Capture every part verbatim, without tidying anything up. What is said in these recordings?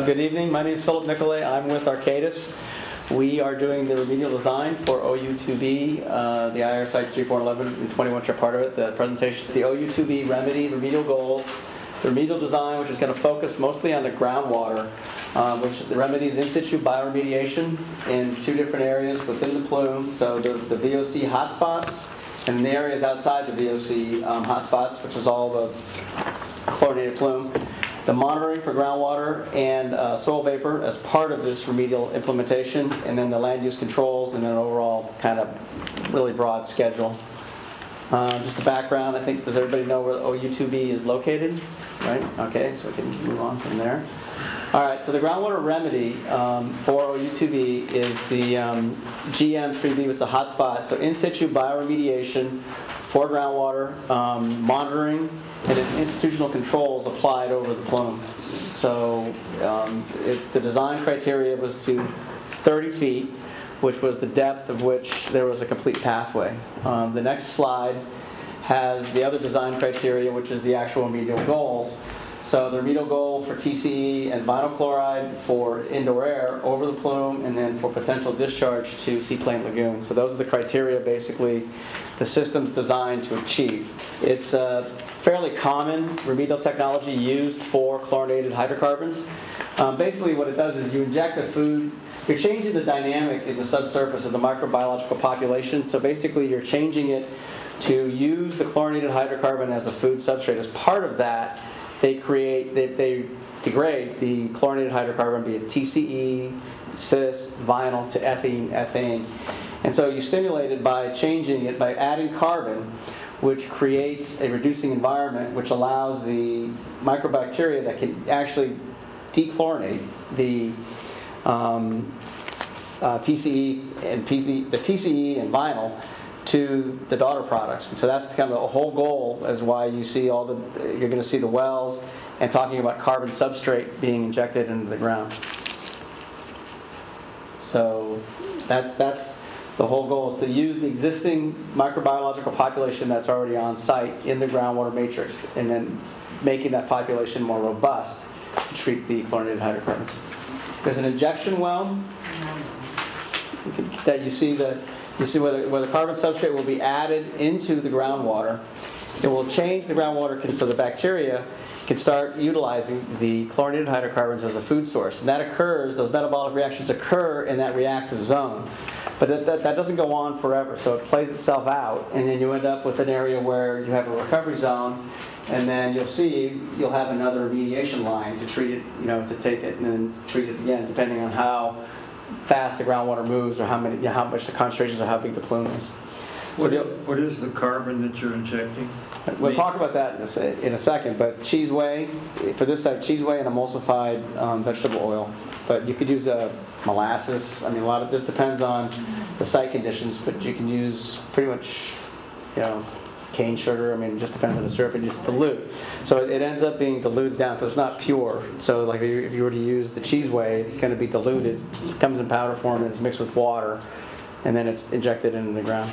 Good evening. My name is Philip Nicolay. I'm with Arcadis. We are doing the remedial design for O U two B, uh, the I R sites three, four, and eleven, and twenty-one, which are part of it. The presentation is the O U two B remedy, remedial goals, the remedial design, which is going to focus mostly on the groundwater, um, which the remedy is in situ bioremediation in two different areas within the plume. So the, the V O C hotspots and the areas outside the V O C um, hotspots, which is all the chlorinated plume. The monitoring for groundwater and uh, soil vapor as part of this remedial implementation, and then the land use controls, and then an overall kind of really broad schedule. Uh, just the background, I think, does everybody know where O U two B is located? Right? Okay, so we can move on from there. All right, so the groundwater remedy um, for O U two B is the um, G M three B, which is a hotspot. So in situ bioremediation for groundwater, um, monitoring, and then institutional controls applied over the plume. So um, it, the design criteria was to thirty feet, which was the depth of which there was a complete pathway. Um, the next slide has the other design criteria, which is the actual remedial goals. So the remedial goal for T C E and vinyl chloride for indoor air over the plume, and then for potential discharge to Seaplane Lagoon. So those are the criteria, basically, the system's designed to achieve. It's a fairly common remedial technology used for chlorinated hydrocarbons. Um, basically what it does is you inject the food, you're changing the dynamic in the subsurface of the microbiological population. So basically you're changing it to use the chlorinated hydrocarbon as a food substrate. As part of that, they create, they, they degrade the chlorinated hydrocarbon, be it T C E, cis, vinyl, to ethene, ethane. And so you stimulate it by changing it, by adding carbon, which creates a reducing environment, which allows the microbacteria that can actually dechlorinate the um, uh, T C E and P C, the T C E and vinyl to the daughter products. And so that's kind of the whole goal, is why you see all the, you're going to see the wells and talking about carbon substrate being injected into the ground. So that's that's the whole goal, is to use the existing microbiological population that's already on site in the groundwater matrix, and then making that population more robust to treat the chlorinated hydrocarbons. There's an injection well that you see the you see where the, where the carbon substrate will be added into the groundwater. It will change the groundwater so the bacteria can start utilizing the chlorinated hydrocarbons as a food source. And that occurs, those metabolic reactions occur in that reactive zone. But that, that, that doesn't go on forever, so it plays itself out, and then you end up with an area where you have a recovery zone, and then you'll see you'll have another remediation line to treat it, you know, to take it and then treat it again, depending on how fast the groundwater moves, or how many, you know, how much the concentrations, or how big the plume is. So what, is, what is the carbon that you're injecting? We'll talk about that in a, in a second, but cheese whey, for this side, cheese whey and emulsified um, vegetable oil. But you could use a molasses. I mean, a lot of this depends on the site conditions, but you can use pretty much, you know, cane sugar. I mean, it just depends on the syrup, and just dilute. So it ends up being diluted down, so it's not pure. So like if you, if you were to use the cheese whey, it's going to be diluted. It comes in powder form, and it's mixed with water, and then it's injected into the ground.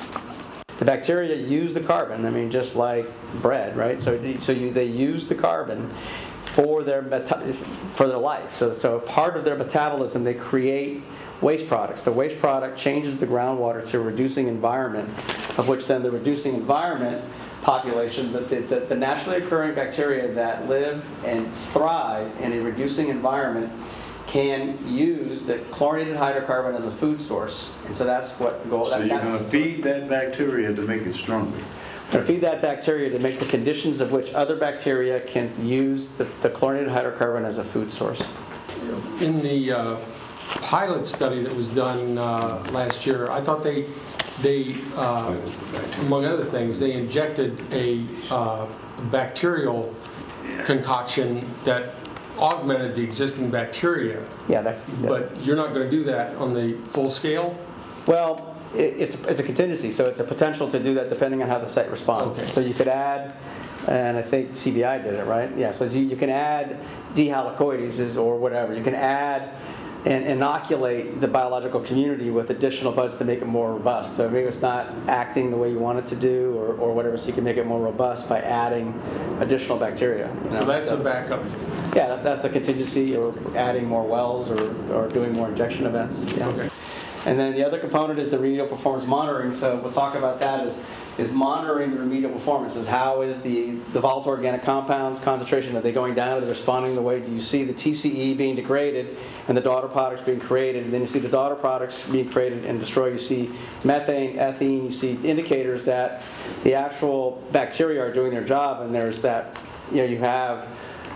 The bacteria use the carbon, I mean, just like bread, right? So, so you, they use the carbon for their meta- for their life. So, so part of their metabolism, they create waste products. The waste product changes the groundwater to a reducing environment, of which then the reducing environment population, the, the, the naturally occurring bacteria that live and thrive in a reducing environment, can use the chlorinated hydrocarbon as a food source. And so that's what the goal. So that, you're that's, going to feed that bacteria to make it stronger. To feed that bacteria to make the conditions of which other bacteria can use the, the chlorinated hydrocarbon as a food source. In the uh, pilot study that was done uh, last year, I thought they, they uh, among other things, they injected a uh, bacterial concoction that augmented the existing bacteria. Yeah, that, that, but you're not going to do that on the full scale? Well, it, it's, it's a contingency, so it's a potential to do that depending on how the site responds. Okay. So you could add, and I think C B I did it, right? Yeah, so you, you can add D. halicoides or whatever. You can add and inoculate the biological community with additional buds to make it more robust. So maybe it's not acting the way you want it to do, or, or whatever, so you can make it more robust by adding additional bacteria. You know? So that's so, a backup. Yeah, that- that's a contingency, or adding more wells, or, or doing more injection events. Yeah. Okay. And then the other component is the remedial performance monitoring. So we'll talk about that is, is monitoring the remedial performance. Is how is the, the volatile organic compounds concentration, are they going down, are they responding the way? Do you see the T C E being degraded and the daughter products being created? And then you see the daughter products being created and destroyed. You see methane, ethene, you see indicators that the actual bacteria are doing their job, and there's that, you know, you have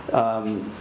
um,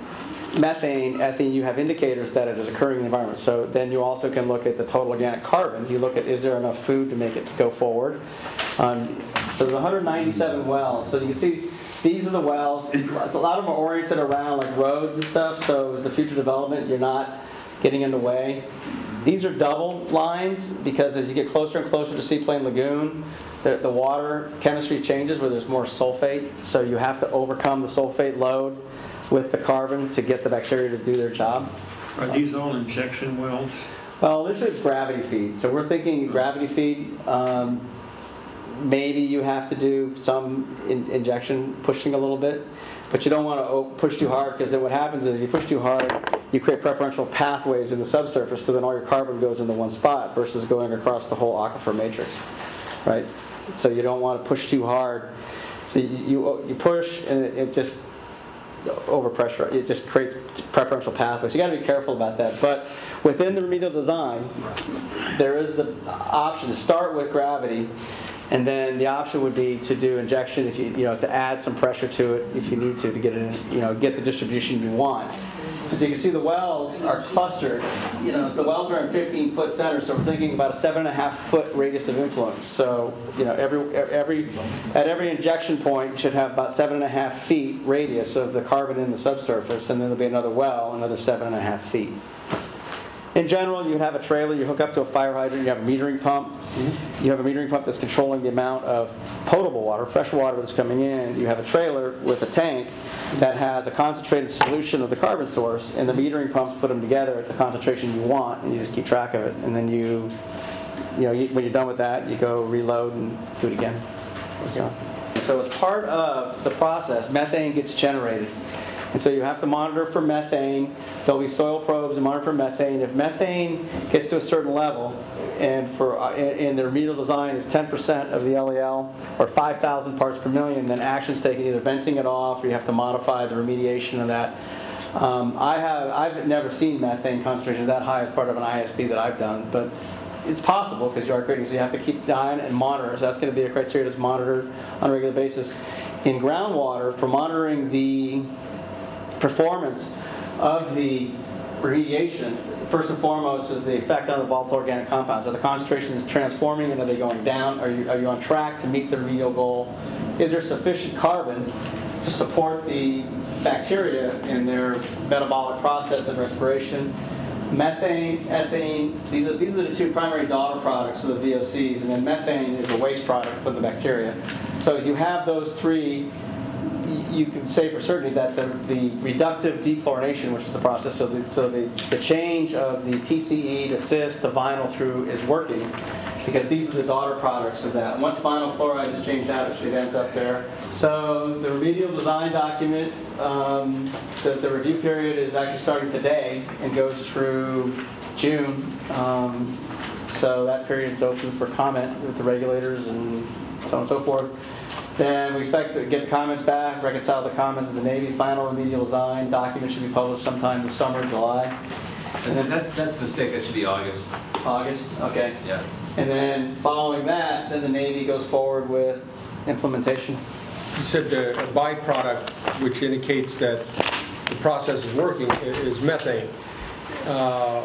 methane, ethene, you have indicators that it is occurring in the environment. So then you also can look at the total organic carbon. You look at, is there enough food to make it go forward? Um, so there's one hundred ninety-seven wells. So you can see these are the wells. A lot of them are oriented around like roads and stuff. So as the future development, you're not getting in the way. These are double lines because as you get closer and closer to Seaplane Lagoon, the, the water chemistry changes where there's more sulfate. So you have to overcome the sulfate load with the carbon to get the bacteria to do their job. Are these all injection wells? Well, initially it's gravity feed. So we're thinking gravity feed. Um, maybe you have to do some in, injection pushing a little bit, but you don't want to push too hard, because then what happens is if you push too hard, you create preferential pathways in the subsurface, so then all your carbon goes into one spot versus going across the whole aquifer matrix, right? So you don't want to push too hard. So you, you, you push and it, it just overpressure, it just creates preferential pathways. You got to be careful about that. But within the remedial design, there is the option to start with gravity, and then the option would be to do injection if you you know to add some pressure to it if you need to to get it in, you know get the distribution you want. As you can see, the wells are clustered. You know, so the wells are in fifteen foot centers, so we're thinking about a seven and a half foot radius of influence. So, you know, every every at every injection point, you should have about seven and a half feet radius of the carbon in the subsurface, and then there'll be another well, another seven and a half feet. In general, you have a trailer, you hook up to a fire hydrant, you have a metering pump. You have a metering pump that's controlling the amount of potable water, fresh water that's coming in. You have a trailer with a tank that has a concentrated solution of the carbon source, and the metering pumps put them together at the concentration you want, and you just keep track of it. And then you, you know, you, when you're done with that, you go reload and do it again. So, so as part of the process, methane gets generated. And so you have to monitor for methane. There'll be soil probes and monitor for methane. If methane gets to a certain level, and for uh, in the remedial design is ten percent of the L E L, or five thousand parts per million, then action's taken, either venting it off, or you have to modify the remediation of that. Um, I have I've never seen methane concentrations that high as part of an I S P that I've done, but it's possible because you are creating, so you have to keep an eye on and monitor. So that's going to be a criteria that's monitored on a regular basis. In groundwater, for monitoring the performance of the remediation, first and foremost is the effect on the volatile organic compounds. Are the concentrations transforming, and are they going down? Are you, are you on track to meet the remedial goal? Is there sufficient carbon to support the bacteria in their metabolic process and respiration? Methane, ethane, these are, these are the two primary daughter products of the V O Cs, and then methane is a waste product from the bacteria. So if you have those three, you can say for certainty that the, the reductive dechlorination, which is the process, so, the, so the, the change of the T C E to cis to vinyl through is working, because these are the daughter products of that. Once vinyl chloride is changed out, it ends up there. So the remedial design document, um, the, the review period is actually starting today and goes through June. Um, so that period is open for comment with the regulators and so on and so forth. Then we expect to get the comments back, reconcile the comments with the Navy. Final remedial design document should be published sometime this summer, July. And then that, that's a mistake, that should be August. August, okay. Yeah. And then following that, then the Navy goes forward with implementation. You said the a byproduct, which indicates that the process is working, i- is methane. Uh,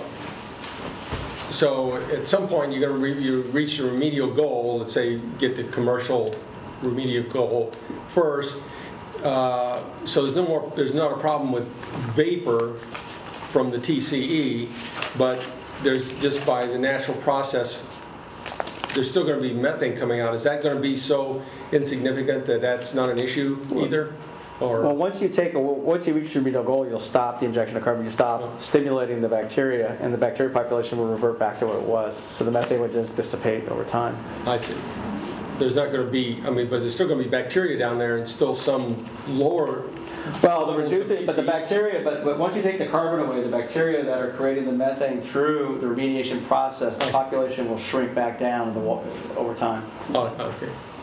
So at some point, you're going to re- you reach your remedial goal. Let's say get the commercial remedial goal first. Uh, so there's no more. There's not a problem with vapor from the T C E, but there's just by the natural process, there's still going to be methane coming out. Is that going to be so insignificant that that's not an issue either? Or Well, once you take a, once you reach your remedial goal, you'll stop the injection of carbon. You stop stimulating the bacteria, and the bacteria population will revert back to what it was. So the methane would just dissipate over time. I see. There's not going to be, I mean, but there's still going to be bacteria down there and still some lower Well, the levels reduce of it, but the P C E. bacteria, but, but once you take the carbon away, the bacteria that are creating the methane through the remediation process, the I see. population will shrink back down in the wa- over time. Oh, okay.